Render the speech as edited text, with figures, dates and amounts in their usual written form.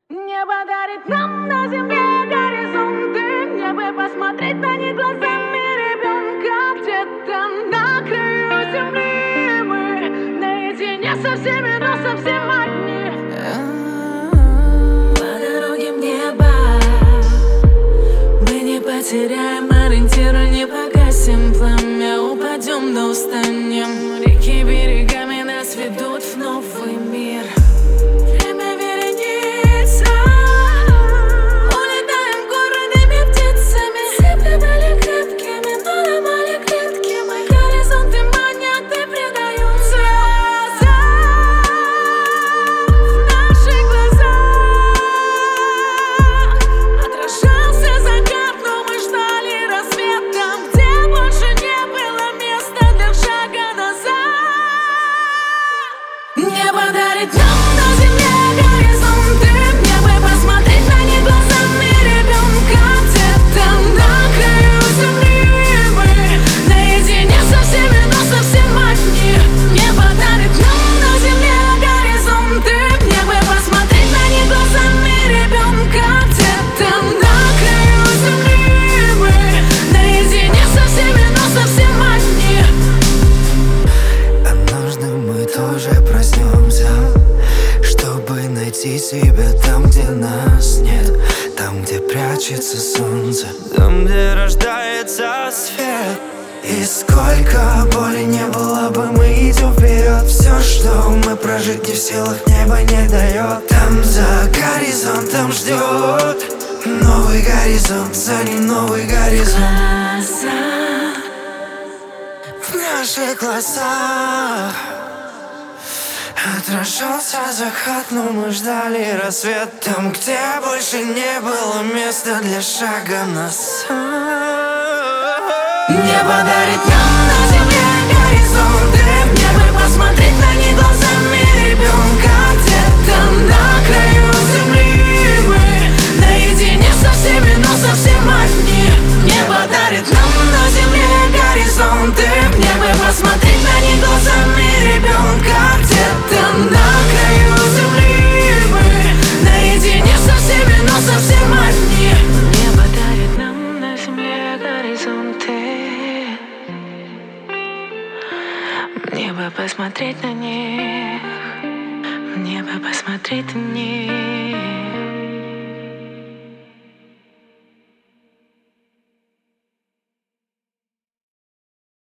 Небо дарит нам на земле горизонты. Мне бы посмотреть на них глазами ребенка. Где-то на краю земли мы наедине со всеми, но совсем одни. По дороге в небо мы не потеряем ориентир, не погасим пламя. Упадем да устанем. Реки берегами нас ведут в новый мир. Время вереница. Улетаем городами птицами. Цепи были крепкими, но ломали клетки. Мои горизонты манят и предают. Слезы в наших глазах. Отражался закат, но мы ждали рассвета, где больше не было места для шага назад. Небо дарит нам на земле горизонты. Мне бы посмотреть на них глазами ребенка. Где-то на краю земли мы наедине со всеми, но совсем одни. Небо дарит нам на земле горизонты. Мне бы посмотреть на них глазами ребенка. Где-то на краю земли мы наедине со всеми, но совсем одни. Однажды мы тоже проснемся, чтобы найти себя там, где нас нет, там, где прячется солнце, там, где рождается свет. И сколько боли не было бы, мы идем вперед. Все, что мы прожить не в силах, небо не дает. Там за горизонтом ждет новый горизонт, за ним новый горизонт. В наших глазах отражался закат, но мы ждали рассвет там, где больше не было места для шага назад. Небо дарит нам на земле горизонты. Мне бы посмотреть на них глазами ребенка. Где-то на краю земли мы наедине со всеми, но совсем одни. Небо дарит нам на земле горизонты. Мне бы посмотреть на них глазами ребенка. Где-то на краю земли мы наедине со всеми, но совсем одни. Небо дарит нам на земле горизонты. Мне бы посмотреть на них. Мне бы посмотреть на них.